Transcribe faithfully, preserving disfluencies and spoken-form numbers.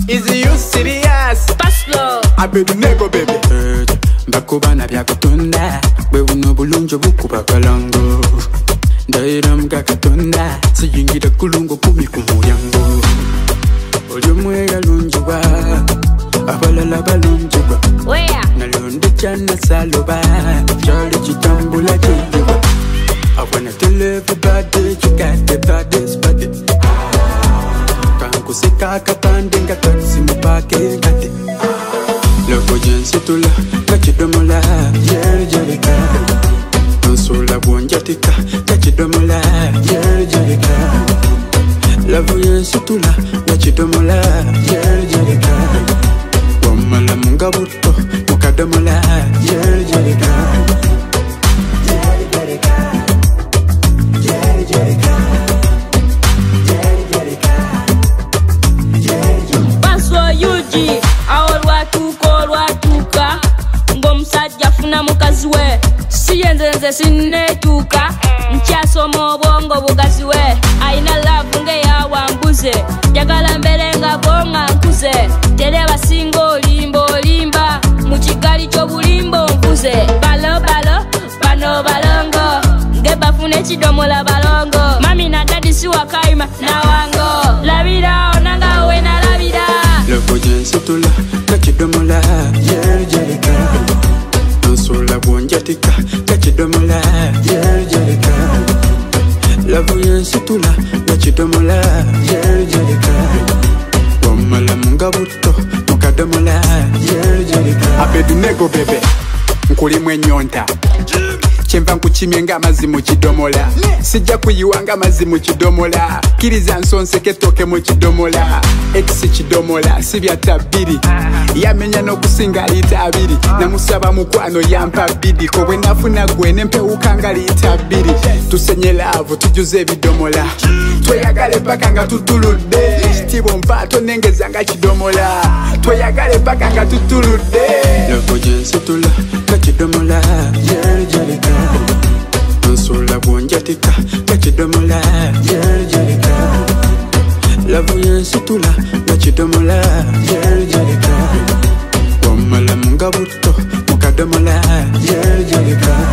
Is you serious? Pass slow. I be the nego baby. Bakubana bya kutunda bwe buno bulunjo bukuba kalango ndaira mga katonda siyingira kulungo kumi ku mulyango olyomwera lunjuba abalala balunjuba Where? nalonde cyana saloba cyali kitambula kijuba I wanna tell everybody you got the baddest body kankusika kapande nga taxi mupake ngate Loko jensi tula kachidomola Yeri jerika Nsula buonjatika kachidomola Yeri jerika Lavu yensi tula kachidomola Yeri jerika Wamala munga buto mukadomola Yeri jerika Yeri jerika Yeri jerika Yeri jerika Yeri jerika Paswa Yuji Aolwa tuko lwatuka ng'omusajja funa mukazi we siyenze nze sinneetuuka nkyasoma obwongo bugazi we ayina laavu ng'eyawambuze njagala mbere nga bonga nkuze tereba singa olimba olimba mu kigali ky'obulimba onkuze balo balo bano balongo ng'ebafuna ekidomola balongo mami na dadi siwakayima nawango labira onanga we nalabira Loko jensi tula kachidomola Yeri jerika Nsula buonjatika kachidomola Yeri jerika Lavu yensi tula kachidomola Yeri jerika Wamala munga buto mukadomola Yeri jerika I be the nego baby. Nkulimu enyonta Kyenva nkuchimye nga amazzi mu kidomola Sijja kuyiwa nga amazzi mu kidomola Kiriza nsonseke toke mu kidomola X kidomola sibyatta bbiri Yamenya n'okusinga liita abiri Namusaba mukwano yampa bidi Ko bwe nafuna gwe nempewuka nga liita bbiri Tusenye laavu tujuze ebidomola Tweyagale paka nga tutuludde Ekitiibwa mpaato nengeza nga kidomola Tweyagale paka nga tutuludde Loko jensi tula kachidomola Yeri jerika Nsula buonjatika kachidomola Yeri jerika Lavu yensi tula kachidomola Yeri jerika Wamala munga buto mukadomola Yeri jerika